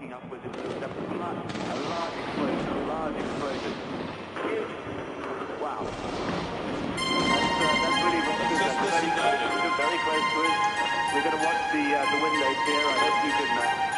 sparking upwards. It's a large explosion, a large explosion. Huge. Wow. That's really what Just very close to us. We're going to watch the windows here. I hope you can